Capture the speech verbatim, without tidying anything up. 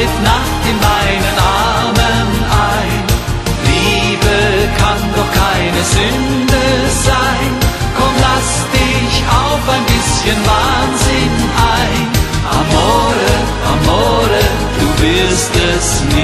schläft Nacht in meinen Armen ein. Liebe kann doch keine Sünde sein. Komm, lass dich auf ein bisschen Wahnsinn ein. Amore, Amore, du wirst es nie